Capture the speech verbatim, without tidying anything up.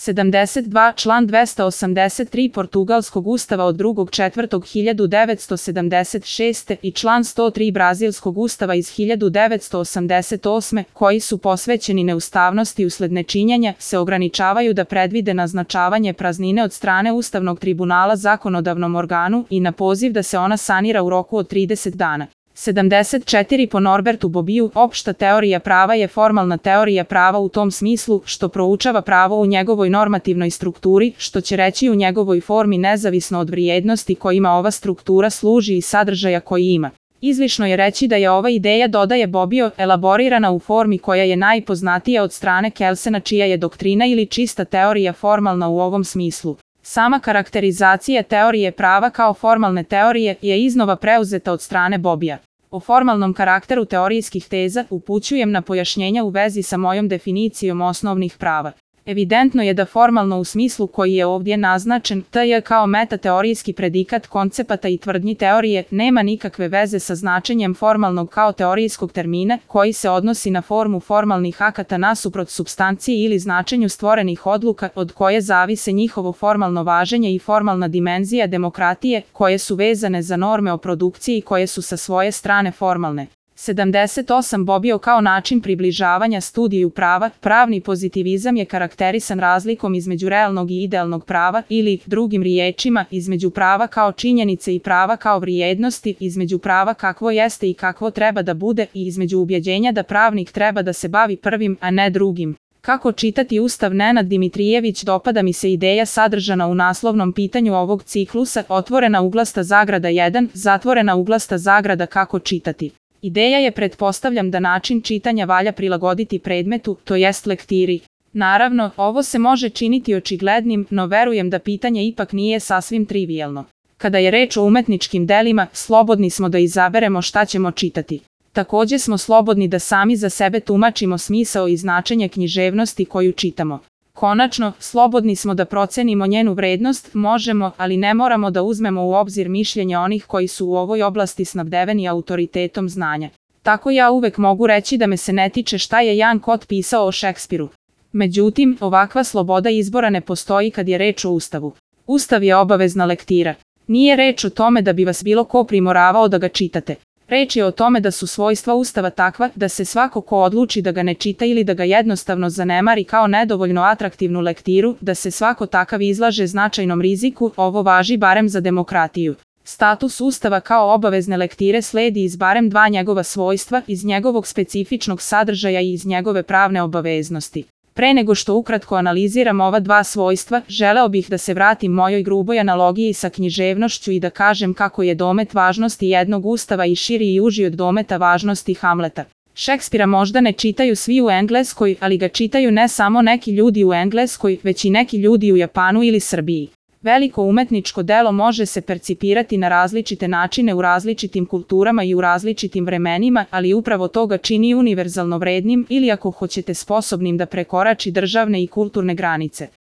sedamdeset dva Član dvesta osamdeset tri Portugalskog ustava od drugog četvrtog hiljadu devetsto sedamdeset šeste i član sto tri Brazilskog ustava iz hiljadu devetsto osamdeset osme, koji su posvećeni neustavnosti usled nečinjenja, se ograničavaju da predvide naznačavanje praznine od strane Ustavnog tribunala zakonodavnom organu i na poziv da se ona sanira u roku od trideset dana. sedamdeset četiri Po Norbertu Bobiju, opšta teorija prava je formalna teorija prava u tom smislu što proučava pravo u njegovoj normativnoj strukturi, što će reći u njegovoj formi nezavisno od vrijednosti kojima ova struktura služi i sadržaja koji ima. Izlišno je reći da je ova ideja, dodaje Bobio, elaborirana u formi koja je najpoznatija od strane Kelsena, čija je doktrina ili čista teorija formalna u ovom smislu. Sama karakterizacija teorije prava kao formalne teorije je iznova preuzeta od strane Bobija. O formalnom karakteru teorijskih teza upućujem na pojašnjenja u vezi sa mojom definicijom osnovnih prava. Evidentno je da formalno u smislu koji je ovdje naznačen, tj. kao metateorijski predikat koncepata i tvrdnji teorije, nema nikakve veze sa značenjem formalnog kao teorijskog termina, koji se odnosi na formu formalnih akata nasuprot supstanciji ili značenju stvorenih odluka, od koje zavise njihovo formalno važenje i formalna dimenzija demokratije, koje su vezane za norme o produkciji koje su sa svoje strane formalne. sedamdeset osam Bobio kao način približavanja studiju prava, pravni pozitivizam je karakterisan razlikom između realnog i idealnog prava ili, drugim riječima, između prava kao činjenice i prava kao vrijednosti, između prava kakvo jeste i kakvo treba da bude i između ubjeđenja da pravnik treba da se bavi prvim, a ne drugim. Kako čitati Ustav? Nenad Dimitrijević. Dopada mi se ideja sadržana u naslovnom pitanju ovog ciklusa, otvorena uglasta zagrada jedan, zatvorena uglasta zagrada kako čitati. Ideja je, pretpostavljam, da način čitanja valja prilagoditi predmetu, to jest lektiri. Naravno, ovo se može činiti očiglednim, no verujem da pitanje ipak nije sasvim trivijalno. Kada je reč o umetničkim delima, slobodni smo da izaberemo šta ćemo čitati. Također smo slobodni da sami za sebe tumačimo smisao i značenje književnosti koju čitamo. Konačno, slobodni smo da procenimo njenu vrednost, možemo, ali ne moramo da uzmemo u obzir mišljenje onih koji su u ovoj oblasti snabdeveni autoritetom znanja. Tako ja uvek mogu reći da me se ne tiče šta je Jan Kot pisao o Šekspiru. Međutim, ovakva sloboda izbora ne postoji kad je reč o Ustavu. Ustav je obavezna lektira. Nije reč o tome da bi vas bilo ko primoravao da ga čitate. Reč je o tome da su svojstva Ustava takva da se svako ko odluči da ga ne čita ili da ga jednostavno zanemari kao nedovoljno atraktivnu lektiru, da se svako takav izlaže značajnom riziku, ovo važi barem za demokratiju. Status Ustava kao obavezne lektire sledi iz barem dva njegova svojstva, iz njegovog specifičnog sadržaja i iz njegove pravne obaveznosti. Pre nego što ukratko analiziram ova dva svojstva, želeo bih da se vratim mojoj gruboj analogiji sa književnošću i da kažem kako je domet važnosti jednog Ustava i širi i uži od dometa važnosti Hamleta. Šekspira možda ne čitaju svi u Engleskoj, ali ga čitaju ne samo neki ljudi u Engleskoj, već i neki ljudi u Japanu ili Srbiji. Veliko umetničko delo može se percipirati na različite načine u različitim kulturama i u različitim vremenima, ali upravo to ga čini univerzalno vrednim ili, ako hoćete, sposobnim da prekorači državne i kulturne granice.